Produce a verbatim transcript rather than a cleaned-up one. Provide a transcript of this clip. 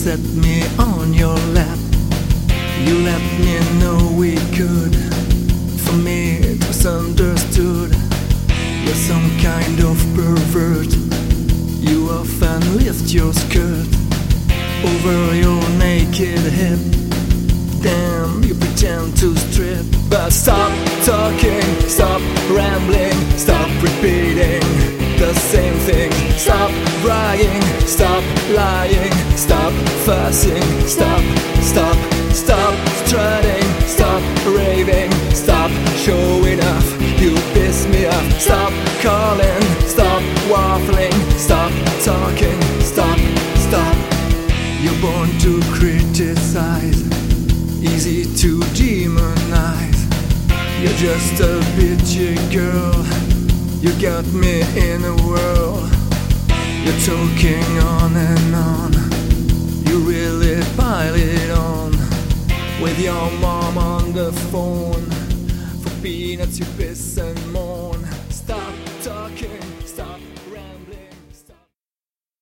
set me on your lap. You let me know we could. For me it was understood. You're some kind of pervert. You often lift your skirt over your naked hip. Then you pretend to strip. But stop talking, stop rambling, stop repeating the same thing. Stop crying, stop lying, stop fussing, stop, stop, stop strutting, stop raving, stop showing off. You piss me off. Stop calling, stop waffling, stop talking, stop, stop. You're born to criticize, easy to demonize. You're just a bitchy girl. You got me in a whirl. You're talking on and on. You really pile it on. With your mom on the phone. For peanuts you piss and moan.